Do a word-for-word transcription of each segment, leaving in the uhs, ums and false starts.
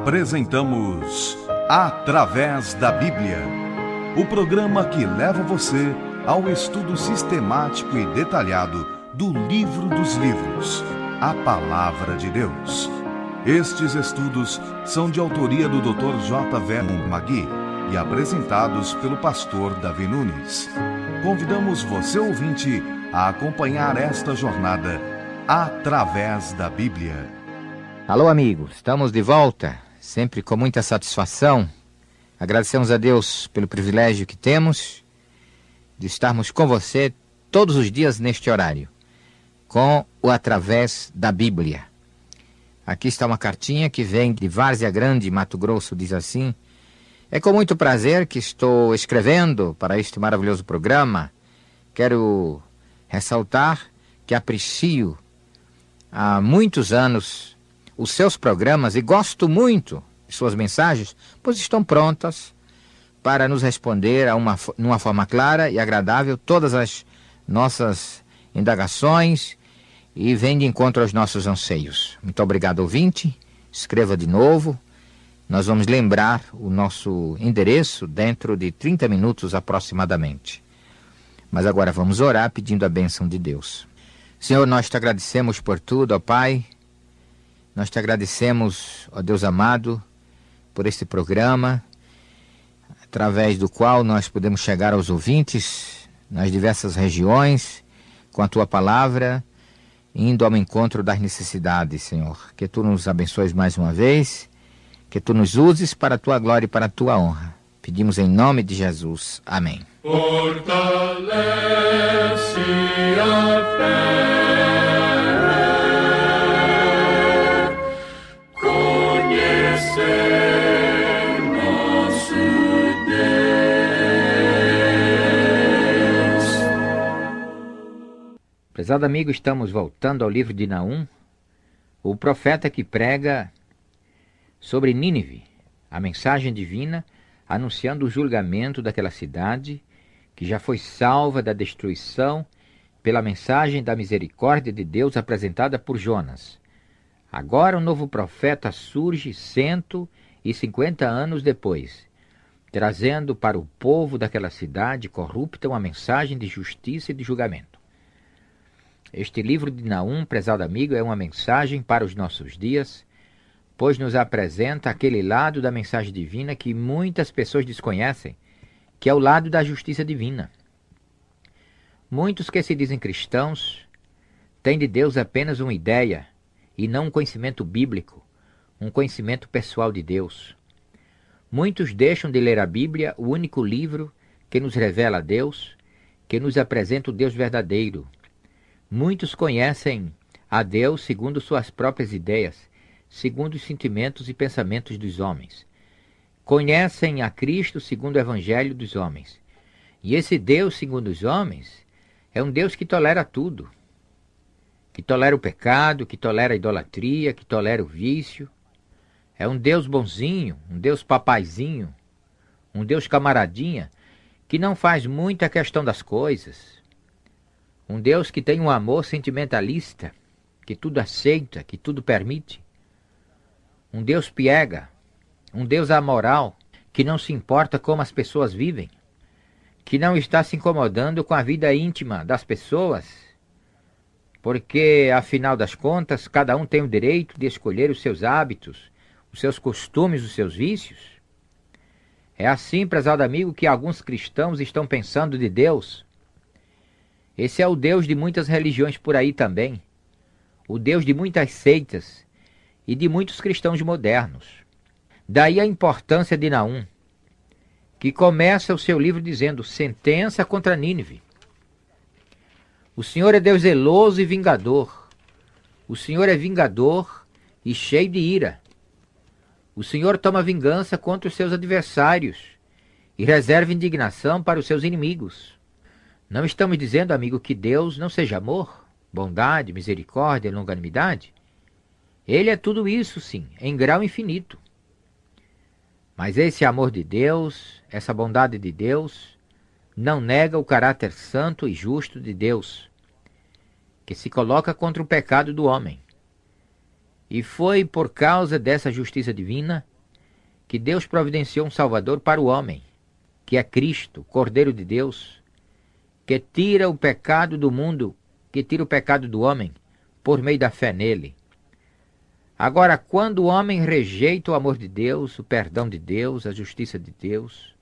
Apresentamos Através da Bíblia, o programa que leva você ao estudo sistemático e detalhado do livro dos livros, a Palavra de Deus. Estes estudos são de autoria do doutor J. Vernon Magui e apresentados pelo pastor Davi Nunes. Convidamos você, ouvinte, a acompanhar esta jornada através da Bíblia. Alô, amigos, estamos de volta, sempre com muita satisfação. Agradecemos a Deus pelo privilégio que temos de estarmos com você todos os dias neste horário, com o Através da Bíblia. Aqui está uma cartinha que vem de Várzea Grande, Mato Grosso, diz assim: é com muito prazer que estou escrevendo para este maravilhoso programa. Quero ressaltar que aprecio há muitos anos os seus programas e gosto muito de suas mensagens, pois estão prontas para nos responder a uma, numa forma clara e agradável todas as nossas indagações e vem de encontro aos nossos anseios. Muito obrigado, ouvinte. Escreva de novo. Nós vamos lembrar o nosso endereço dentro de trinta minutos aproximadamente. Mas agora vamos orar pedindo a bênção de Deus. Senhor, nós te agradecemos por tudo, ó Pai. Nós te agradecemos, ó Deus amado, por este programa, através do qual nós podemos chegar aos ouvintes nas diversas regiões, com a tua palavra, indo ao encontro das necessidades, Senhor. Que tu nos abençoes mais uma vez, que tu nos uses para a tua glória e para a tua honra. Pedimos em nome de Jesus. Amém. Fortalece a fé. Prezado amigo, estamos voltando ao livro de Naum, o profeta que prega sobre Nínive, a mensagem divina anunciando o julgamento daquela cidade que já foi salva da destruição pela mensagem da misericórdia de Deus apresentada por Jonas. Agora um novo profeta surge cento e cinquenta anos depois, trazendo para o povo daquela cidade corrupta uma mensagem de justiça e de julgamento. Este livro de Naum, prezado amigo, é uma mensagem para os nossos dias, pois nos apresenta aquele lado da mensagem divina que muitas pessoas desconhecem, que é o lado da justiça divina. Muitos que se dizem cristãos têm de Deus apenas uma ideia e não um conhecimento bíblico, um conhecimento pessoal de Deus. Muitos deixam de ler a Bíblia, o único livro que nos revela a Deus, que nos apresenta o Deus verdadeiro. Muitos conhecem a Deus segundo suas próprias ideias, segundo os sentimentos e pensamentos dos homens. Conhecem a Cristo segundo o Evangelho dos homens. E esse Deus, segundo os homens, é um Deus que tolera tudo. Que tolera o pecado, que tolera a idolatria, que tolera o vício. É um Deus bonzinho, um Deus papaizinho, um Deus camaradinha, que não faz muita questão das coisas. Um Deus que tem um amor sentimentalista, que tudo aceita, que tudo permite. Um Deus piega, um Deus amoral, que não se importa como as pessoas vivem, que não está se incomodando com a vida íntima das pessoas, porque, afinal das contas, cada um tem o direito de escolher os seus hábitos, os seus costumes, os seus vícios. É assim, prezado amigo, que alguns cristãos estão pensando de Deus. Esse é o Deus de muitas religiões por aí também, o Deus de muitas seitas e de muitos cristãos modernos. Daí a importância de Naum, que começa o seu livro dizendo: sentença contra Nínive. O Senhor é Deus zeloso e vingador. O Senhor é vingador e cheio de ira. O Senhor toma vingança contra os seus adversários e reserva indignação para os seus inimigos. Não estamos dizendo, amigo, que Deus não seja amor, bondade, misericórdia e longanimidade. Ele é tudo isso, sim, em grau infinito. Mas esse amor de Deus, essa bondade de Deus, não nega o caráter santo e justo de Deus, que se coloca contra o pecado do homem. E foi por causa dessa justiça divina que Deus providenciou um Salvador para o homem, que é Cristo, Cordeiro de Deus, que tira o pecado do mundo, que tira o pecado do homem, por meio da fé nele. Agora, quando o homem rejeita o amor de Deus, o perdão de Deus, a justiça de Deus,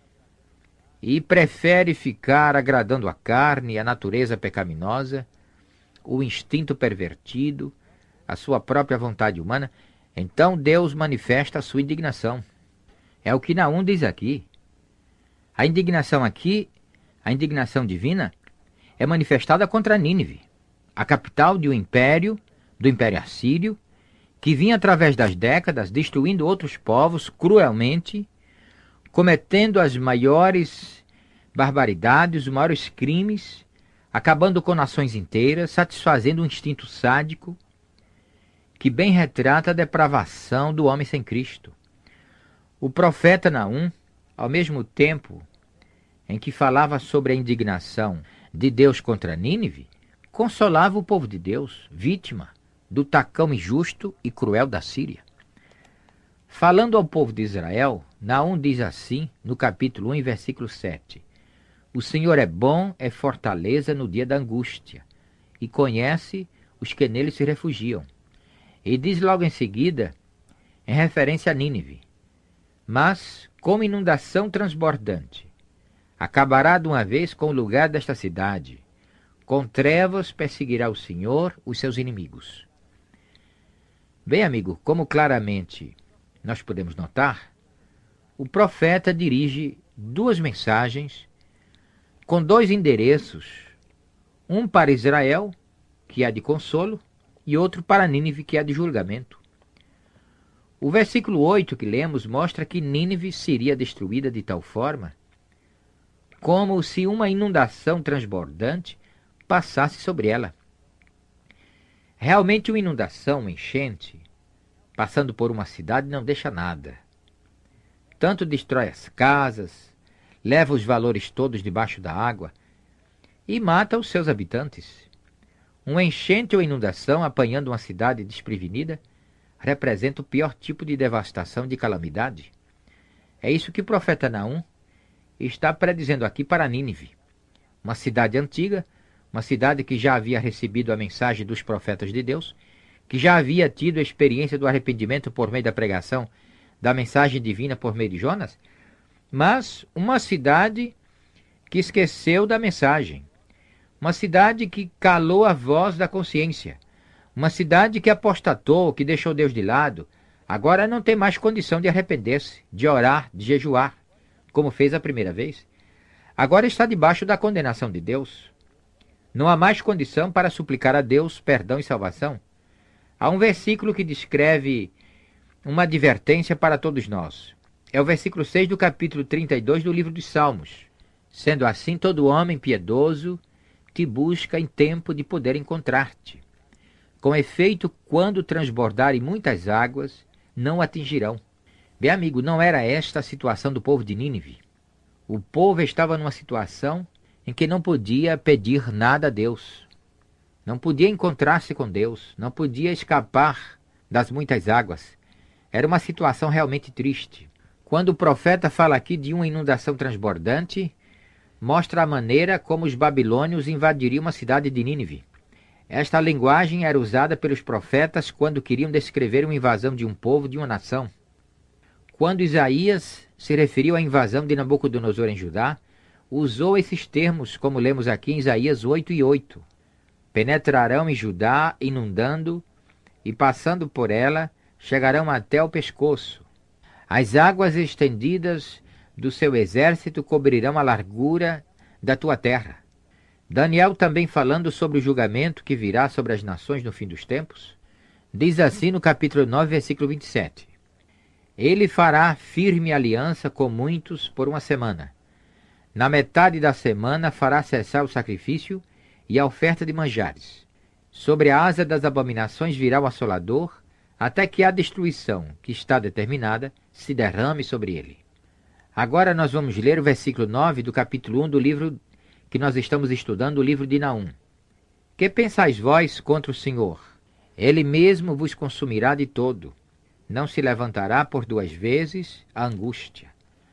e prefere ficar agradando a carne, a natureza pecaminosa, o instinto pervertido, a sua própria vontade humana, então Deus manifesta a sua indignação. É o que Naum diz aqui. A indignação aqui, a indignação divina, é manifestada contra Nínive, a capital de um império, do Império Assírio, que vinha através das décadas destruindo outros povos cruelmente, cometendo as maiores barbaridades, os maiores crimes, acabando com nações inteiras, satisfazendo um instinto sádico que bem retrata a depravação do homem sem Cristo. O profeta Naum, ao mesmo tempo em que falava sobre a indignação de Deus contra Nínive, consolava o povo de Deus, vítima do tacão injusto e cruel da Síria. Falando ao povo de Israel, Naum diz assim, no capítulo um, versículo sete: O Senhor é bom, é fortaleza no dia da angústia, e conhece os que nele se refugiam. E diz logo em seguida, em referência a Nínive: Mas, como inundação transbordante, acabará de uma vez com o lugar desta cidade. Com trevas perseguirá o Senhor os seus inimigos. Bem, amigo, como claramente nós podemos notar, o profeta dirige duas mensagens com dois endereços, um para Israel, que é de consolo, e outro para Nínive, que é de julgamento. O versículo oito que lemos mostra que Nínive seria destruída de tal forma como se uma inundação transbordante passasse sobre ela. Realmente uma inundação, uma enchente, passando por uma cidade não deixa nada. Tanto destrói as casas, leva os valores todos debaixo da água e mata os seus habitantes. Uma enchente ou inundação apanhando uma cidade desprevenida representa o pior tipo de devastação, de calamidade. É isso que o profeta Naum está predizendo aqui para Nínive, uma cidade antiga, uma cidade que já havia recebido a mensagem dos profetas de Deus, que já havia tido a experiência do arrependimento por meio da pregação da mensagem divina por meio de Jonas, mas uma cidade que esqueceu da mensagem, uma cidade que calou a voz da consciência, uma cidade que apostatou, que deixou Deus de lado, agora não tem mais condição de arrepender-se, de orar, de jejuar, como fez a primeira vez. Agora está debaixo da condenação de Deus. Não há mais condição para suplicar a Deus perdão e salvação. Há um versículo que descreve uma advertência para todos nós. É o versículo seis do capítulo trinta e dois do livro dos Salmos. Sendo assim, todo homem piedoso te busca em tempo de poder encontrar-te. Com efeito, quando transbordarem muitas águas, não atingirão. Bem, amigo, não era esta a situação do povo de Nínive. O povo estava numa situação em que não podia pedir nada a Deus. Não podia encontrar-se com Deus. Não podia escapar das muitas águas. Era uma situação realmente triste. Quando o profeta fala aqui de uma inundação transbordante, mostra a maneira como os babilônios invadiriam a cidade de Nínive. Esta linguagem era usada pelos profetas quando queriam descrever uma invasão de um povo, de uma nação. Quando Isaías se referiu à invasão de Nabucodonosor em Judá, usou esses termos, como lemos aqui em Isaías oito e oito. Penetrarão em Judá, inundando, e passando por ela, chegarão até o pescoço. As águas estendidas do seu exército cobrirão a largura da tua terra. Daniel, também falando sobre o julgamento que virá sobre as nações no fim dos tempos, diz assim no capítulo nove, versículo vinte e sete. Ele fará firme aliança com muitos por uma semana. Na metade da semana fará cessar o sacrifício e a oferta de manjares. Sobre a asa das abominações virá o assolador, até que a destruição, que está determinada, se derrame sobre ele. Agora nós vamos ler o versículo nove do capítulo um do livro que nós estamos estudando, o livro de Naum. Que pensais vós contra o Senhor? Ele mesmo vos consumirá de todo. não se levantará por duas vezes a angústia.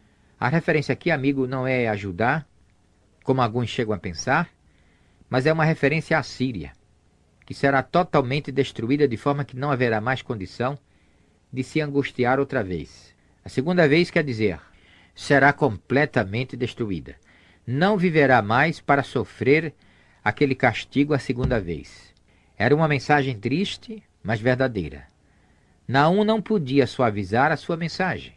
A referência aqui, amigo, não é a Judá, como alguns chegam a pensar, mas é uma referência à Síria, que será totalmente destruída de forma que não haverá mais condição de se angustiar outra vez. A segunda vez quer dizer, será completamente destruída. Não viverá mais para sofrer aquele castigo a segunda vez. Era uma mensagem triste, mas verdadeira. Naum não podia suavizar a sua mensagem.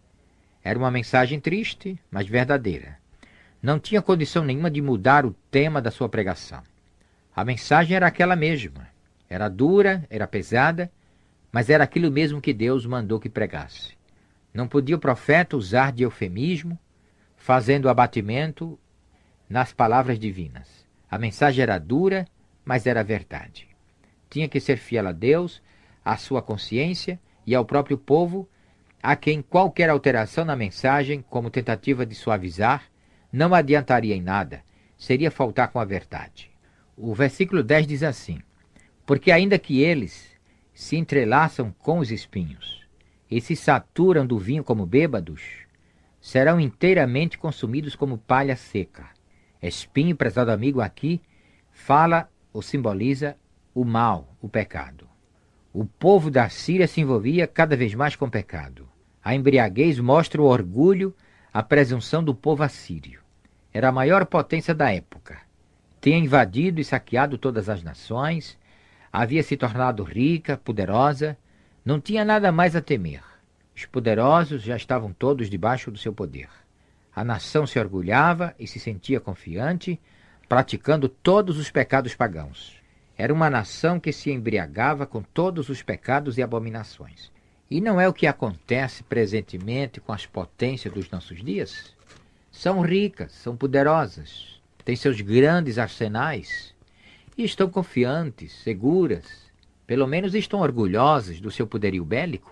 Era uma mensagem triste, mas verdadeira. Não tinha condição nenhuma de mudar o tema da sua pregação. A mensagem era aquela mesma. Era dura, era pesada, mas era aquilo mesmo que Deus mandou que pregasse. Não podia o profeta usar de eufemismo, fazendo abatimento nas palavras divinas. A mensagem era dura, mas era verdade. Tinha que ser fiel a Deus, à sua consciência e ao próprio povo, a quem qualquer alteração na mensagem, como tentativa de suavizar, não adiantaria em nada, seria faltar com a verdade. O versículo dez diz assim, porque ainda que eles se entrelaçam com os espinhos e se saturam do vinho como bêbados, serão inteiramente consumidos como palha seca. Espinho, prezado amigo, aqui fala ou simboliza o mal, o pecado. O povo da Síria se envolvia cada vez mais com o pecado. A embriaguez mostra o orgulho, a presunção do povo assírio. Era a maior potência da época. Tinha invadido e saqueado todas as nações, havia se tornado rica, poderosa, não tinha nada mais a temer. Os poderosos já estavam todos debaixo do seu poder. A nação se orgulhava e se sentia confiante, praticando todos os pecados pagãos. Era uma nação que se embriagava com todos os pecados e abominações. E não é o que acontece presentemente com as potências dos nossos dias? São ricas, são poderosas, têm seus grandes arsenais e estão confiantes, seguras, pelo menos estão orgulhosas do seu poderio bélico.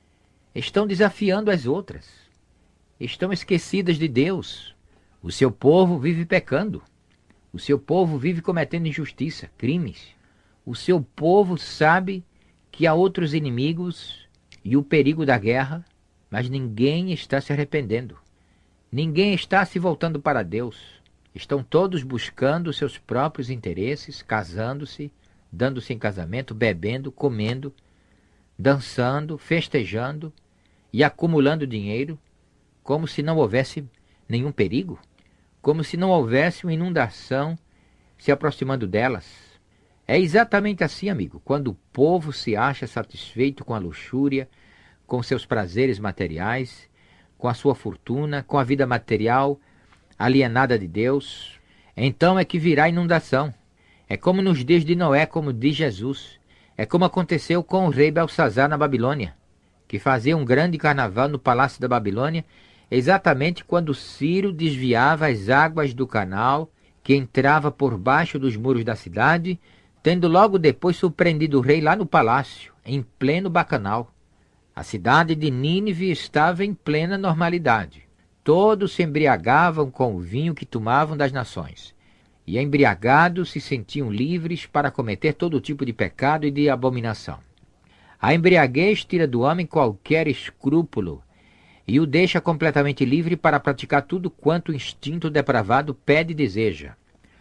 Estão desafiando as outras. Estão esquecidas de Deus. O seu povo vive pecando. O seu povo vive cometendo injustiça, crimes. O seu povo sabe que há outros inimigos e o perigo da guerra, mas ninguém está se arrependendo. Ninguém está se voltando para Deus. Estão todos buscando seus próprios interesses, casando-se, dando-se em casamento, bebendo, comendo, dançando, festejando e acumulando dinheiro, como se não houvesse nenhum perigo, como se não houvesse uma inundação se aproximando delas. É exatamente assim, amigo, quando o povo se acha satisfeito com a luxúria, com seus prazeres materiais, com a sua fortuna, com a vida material alienada de Deus, então é que virá a inundação. É como nos dias de Noé, como diz Jesus. É como aconteceu com o rei Belsazar na Babilônia, que fazia um grande carnaval no palácio da Babilônia, exatamente quando Ciro desviava as águas do canal que entrava por baixo dos muros da cidade, tendo logo depois surpreendido o rei lá no palácio, em pleno bacanal. A cidade de Nínive estava em plena normalidade. Todos se embriagavam com o vinho que tomavam das nações, e embriagados se sentiam livres para cometer todo tipo de pecado e de abominação. A embriaguez tira do homem qualquer escrúpulo e o deixa completamente livre para praticar tudo quanto o instinto depravado pede e deseja.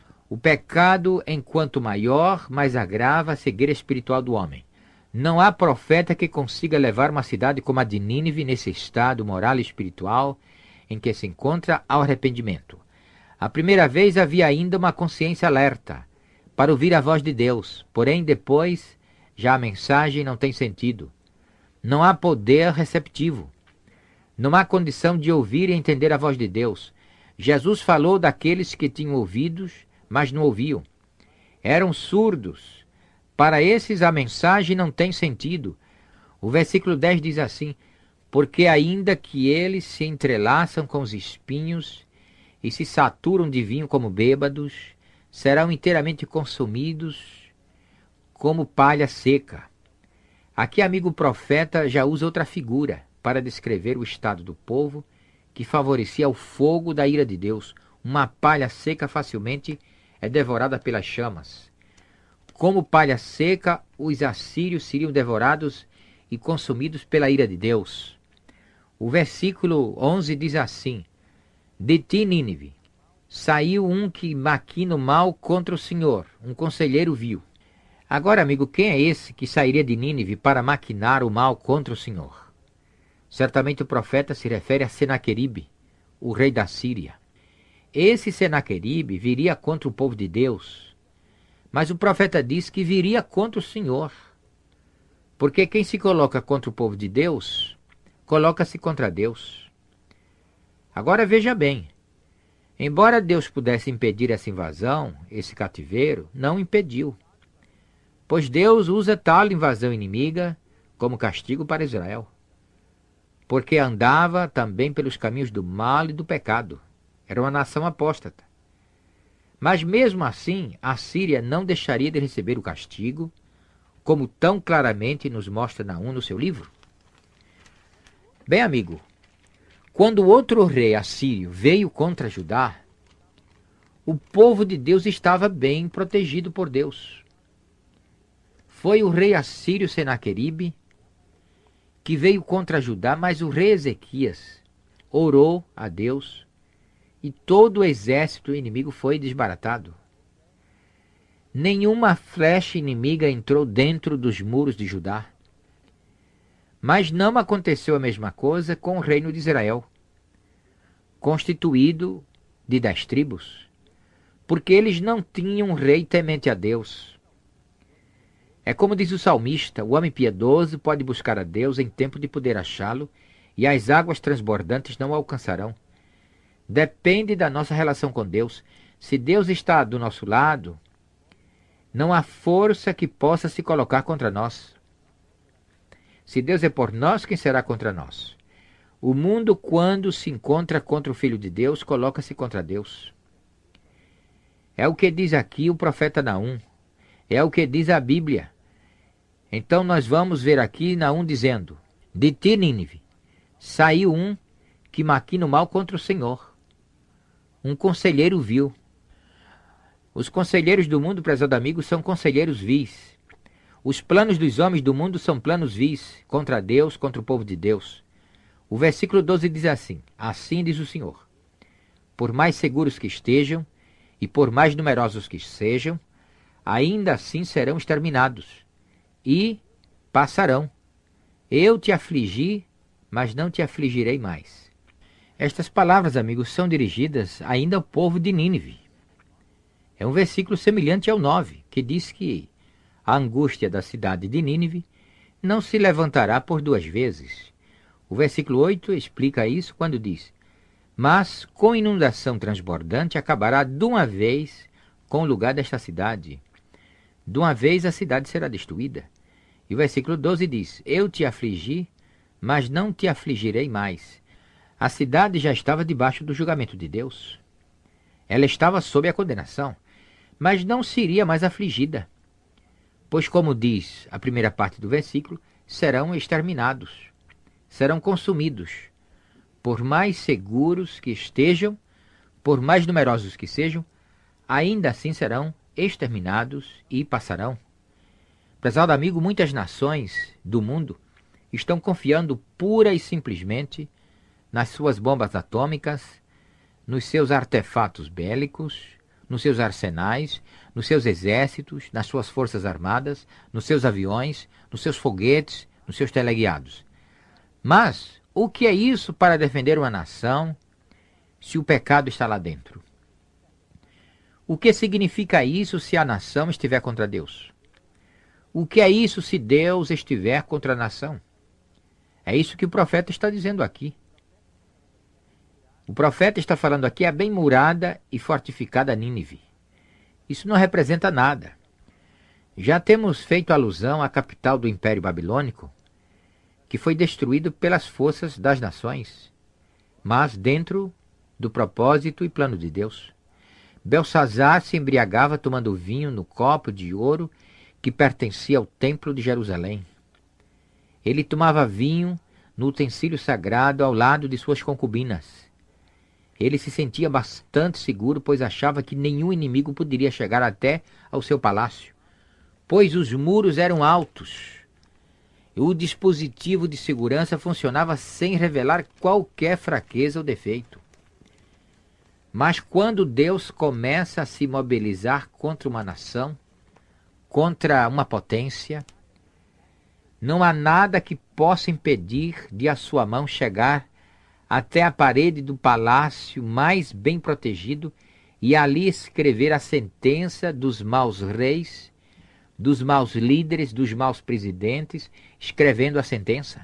O pecado, enquanto maior, mais agrava a cegueira espiritual do homem. Não há profeta que consiga levar uma cidade como a de Nínive nesse estado moral e espiritual em que se encontra ao arrependimento. A primeira vez havia ainda uma consciência alerta para ouvir a voz de Deus, porém depois já a mensagem não tem sentido. Não há poder receptivo. Não há condição de ouvir e entender a voz de Deus. Jesus falou daqueles que tinham ouvidos, mas não ouviam. Eram surdos. Para esses a mensagem não tem sentido. O versículo dez diz assim, porque ainda que eles se entrelaçam com os espinhos e se saturam de vinho como bêbados, serão inteiramente consumidos como palha seca. Aqui, amigo profeta, já usa outra figura para descrever o estado do povo que favorecia o fogo da ira de Deus. Uma palha seca facilmente é devorada pelas chamas. Como palha seca, os assírios seriam devorados e consumidos pela ira de Deus. O versículo onze diz assim: de ti, Nínive, saiu um que maquina o mal contra o Senhor, um conselheiro vil. Agora, amigo, quem é esse que sairia de Nínive para maquinar o mal contra o Senhor? Certamente o profeta se refere a Senaqueribe, o rei da Síria. Esse Senaqueribe viria contra o povo de Deus, mas o profeta diz que viria contra o Senhor. Porque quem se coloca contra o povo de Deus, coloca-se contra Deus. Agora veja bem, embora Deus pudesse impedir essa invasão, esse cativeiro, não impediu. Pois Deus usa tal invasão inimiga como castigo para Israel. Porque andava também pelos caminhos do mal e do pecado. Era uma nação apóstata. Mas mesmo assim, a Síria não deixaria de receber o castigo, como tão claramente nos mostra Naum no seu livro. Bem, amigo, quando outro rei assírio veio contra Judá, o povo de Deus estava bem protegido por Deus. Foi o rei assírio Senaqueribe que veio contra Judá, mas o rei Ezequias orou a Deus e todo o exército inimigo foi desbaratado. Nenhuma flecha inimiga entrou dentro dos muros de Judá. Mas não aconteceu a mesma coisa com o reino de Israel, constituído de dez tribos, porque eles não tinham um rei temente a Deus. É como diz o salmista: o homem piedoso pode buscar a Deus em tempo de poder achá-lo, e as águas transbordantes não o alcançarão. Depende da nossa relação com Deus. Se Deus está do nosso lado, não há força que possa se colocar contra nós. Se Deus é por nós, quem será contra nós? O mundo, quando se encontra contra o Filho de Deus, coloca-se contra Deus. É o que diz aqui o profeta Naum. É o que diz a Bíblia. Então nós vamos ver aqui Naum dizendo: de ti, Nínive, saiu um que maquina o mal contra o Senhor, um conselheiro vil. Os conselheiros do mundo, prezado amigo, são conselheiros vis. Os planos dos homens do mundo são planos vis, contra Deus, contra o povo de Deus. O versículo doze diz assim: assim diz o Senhor: por mais seguros que estejam, e por mais numerosos que sejam, ainda assim serão exterminados, e passarão. Eu te afligi, mas não te afligirei mais. Estas palavras, amigos, são dirigidas ainda ao povo de Nínive. É um versículo semelhante ao nove, que diz que a angústia da cidade de Nínive não se levantará por duas vezes. O versículo oito explica isso quando diz: mas com inundação transbordante acabará de uma vez com o lugar desta cidade. De uma vez a cidade será destruída. E o versículo doze diz: eu te afligi, mas não te afligirei mais. A cidade já estava debaixo do julgamento de Deus. Ela estava sob a condenação, mas não seria mais afligida. Pois, como diz a primeira parte do versículo, serão exterminados, serão consumidos. Por mais seguros que estejam, por mais numerosos que sejam, ainda assim serão exterminados e passarão. Prezado amigo, muitas nações do mundo estão confiando pura e simplesmente nas suas bombas atômicas, nos seus artefatos bélicos, nos seus arsenais, nos seus exércitos, nas suas forças armadas, nos seus aviões, nos seus foguetes, nos seus teleguiados. Mas o que é isso para defender uma nação se o pecado está lá dentro? O que significa isso se a nação estiver contra Deus? O que é isso se Deus estiver contra a nação? É isso que o profeta está dizendo aqui. O profeta está falando aqui a bem murada e fortificada Nínive. Isso não representa nada. Já temos feito alusão à capital do Império Babilônico, que foi destruído pelas forças das nações, mas dentro do propósito e plano de Deus. Belsazar se embriagava tomando vinho no copo de ouro que pertencia ao templo de Jerusalém. Ele tomava vinho no utensílio sagrado ao lado de suas concubinas. Ele se sentia bastante seguro, pois achava que nenhum inimigo poderia chegar até ao seu palácio, pois os muros eram altos. O dispositivo de segurança funcionava sem revelar qualquer fraqueza ou defeito. Mas quando Deus começa a se mobilizar contra uma nação, contra uma potência, não há nada que possa impedir de a sua mão chegar até a parede do palácio mais bem protegido e ali escrever a sentença dos maus reis, dos maus líderes, dos maus presidentes, escrevendo a sentença.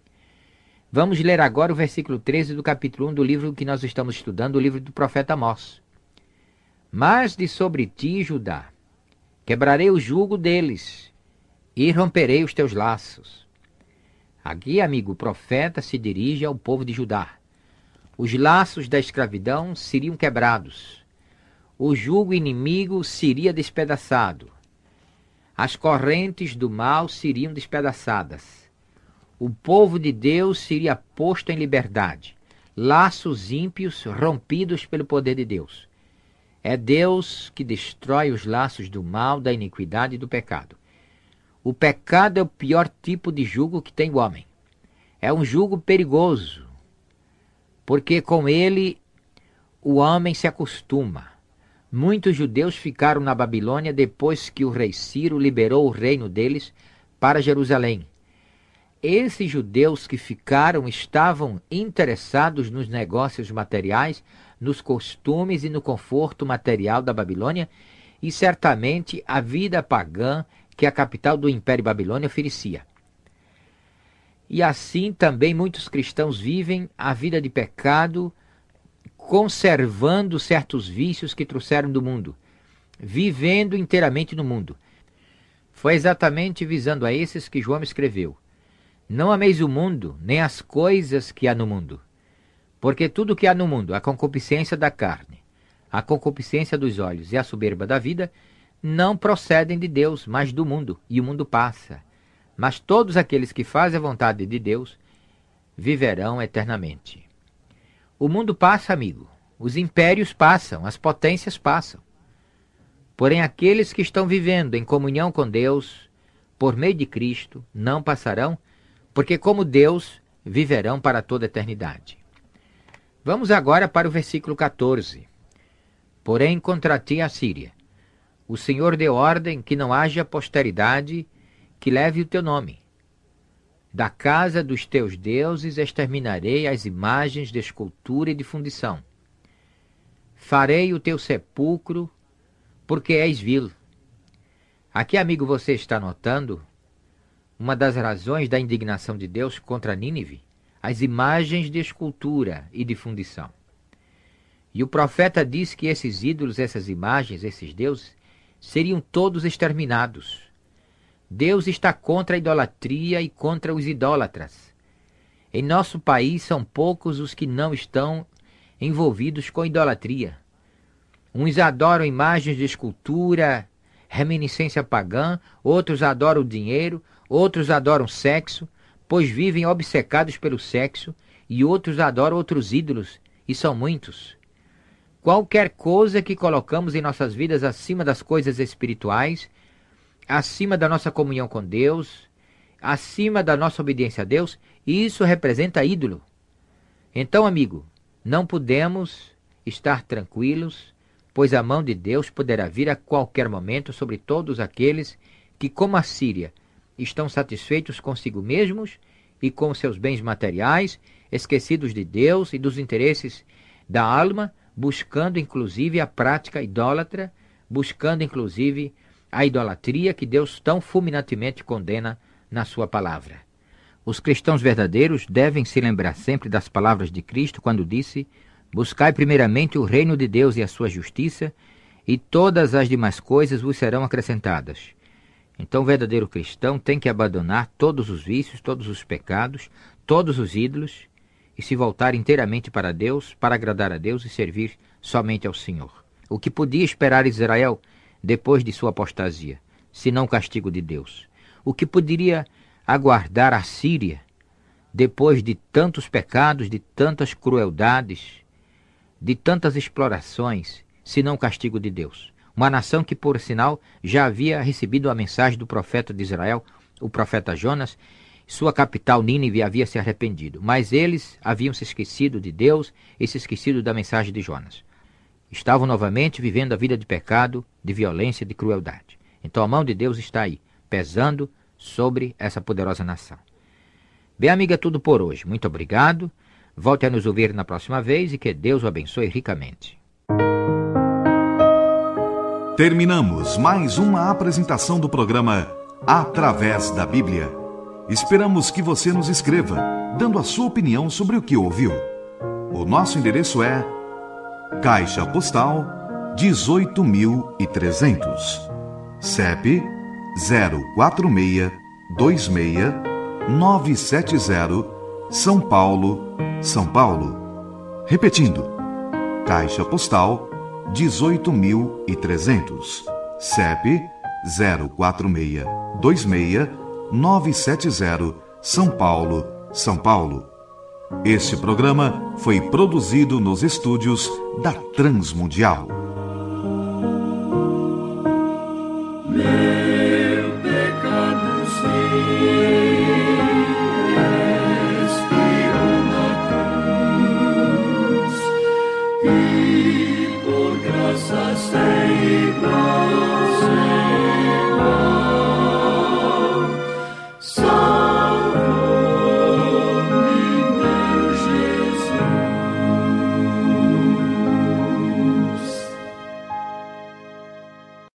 Vamos ler agora o versículo treze do capítulo um do livro que nós estamos estudando, o livro do profeta Amós. Mas de sobre ti, Judá, quebrarei o jugo deles e romperei os teus laços. Aqui, amigo, o profeta se dirige ao povo de Judá. Os laços da escravidão seriam quebrados. O jugo inimigo seria despedaçado. As correntes do mal seriam despedaçadas. O povo de Deus seria posto em liberdade. Laços ímpios rompidos pelo poder de Deus. É Deus que destrói os laços do mal, da iniquidade e do pecado. O pecado é o pior tipo de jugo que tem o homem. É um jugo perigoso, porque com ele o homem se acostuma. Muitos judeus ficaram na Babilônia depois que o rei Ciro liberou o reino deles para Jerusalém. Esses judeus que ficaram estavam interessados nos negócios materiais, nos costumes e no conforto material da Babilônia, e certamente a vida pagã que a capital do Império Babilônia oferecia. E assim também muitos cristãos vivem a vida de pecado, conservando certos vícios que trouxeram do mundo, vivendo inteiramente no mundo. Foi exatamente visando a esses que João escreveu: não ameis o mundo, nem as coisas que há no mundo. Porque tudo que há no mundo, a concupiscência da carne, a concupiscência dos olhos e a soberba da vida, não procedem de Deus, mas do mundo, e o mundo passa. Mas todos aqueles que fazem a vontade de Deus viverão eternamente. O mundo passa, amigo. Os impérios passam, as potências passam. Porém, aqueles que estão vivendo em comunhão com Deus, por meio de Cristo, não passarão, porque como Deus, viverão para toda a eternidade. Vamos agora para o versículo quatorze. Porém, contra ti a Síria, o Senhor deu ordem que não haja posteridade que leve o teu nome. Da casa dos teus deuses exterminarei as imagens de escultura e de fundição. Farei o teu sepulcro, porque és vil. Aqui, amigo, você está notando uma das razões da indignação de Deus contra Nínive, as imagens de escultura e de fundição. E o profeta diz que esses ídolos, essas imagens, esses deuses, seriam todos exterminados. Deus está contra a idolatria e contra os idólatras. Em nosso país são poucos os que não estão envolvidos com idolatria. Uns adoram imagens de escultura, reminiscência pagã, outros adoram o dinheiro, outros adoram sexo, pois vivem obcecados pelo sexo, e outros adoram outros ídolos, e são muitos. Qualquer coisa que colocamos em nossas vidas acima das coisas espirituais, acima da nossa comunhão com Deus, acima da nossa obediência a Deus, isso representa ídolo. Então, amigo, não podemos estar tranquilos, pois a mão de Deus poderá vir a qualquer momento sobre todos aqueles que, como a Síria, estão satisfeitos consigo mesmos e com seus bens materiais, esquecidos de Deus e dos interesses da alma, buscando inclusive a prática idólatra, buscando inclusive a idolatria que Deus tão fulminantemente condena na sua palavra. Os cristãos verdadeiros devem se lembrar sempre das palavras de Cristo quando disse: buscai primeiramente o reino de Deus e a sua justiça, e todas as demais coisas vos serão acrescentadas. Então o verdadeiro cristão tem que abandonar todos os vícios, todos os pecados, todos os ídolos, e se voltar inteiramente para Deus, para agradar a Deus e servir somente ao Senhor. O que podia esperar Israel depois de sua apostasia, senão o castigo de Deus? O que poderia aguardar a Síria depois de tantos pecados, de tantas crueldades, de tantas explorações, senão o castigo de Deus? Uma nação que, por sinal, já havia recebido a mensagem do profeta de Israel, o profeta Jonas, Sua capital, Nínive, havia se arrependido, mas eles haviam se esquecido de Deus e se esquecido da mensagem de Jonas. Estavam novamente vivendo a vida de pecado, de violência, de crueldade. Então a mão de Deus está aí, pesando sobre essa poderosa nação. Bem, amiga, é tudo por hoje. Muito obrigado. Volte a nos ouvir na próxima vez e que Deus o abençoe ricamente. Terminamos mais uma apresentação do programa Através da Bíblia. Esperamos que você nos escreva, dando a sua opinião sobre o que ouviu. O nosso endereço é Caixa Postal dezoito mil e trezentos, C E P zero quatro seis dois seis nove sete zero, São Paulo, São Paulo. Repetindo, Caixa Postal dezoito mil e trezentos, C E P zero quatro seis dois seis nove sete zero, São Paulo, São Paulo. Este programa foi produzido nos estúdios da Transmundial.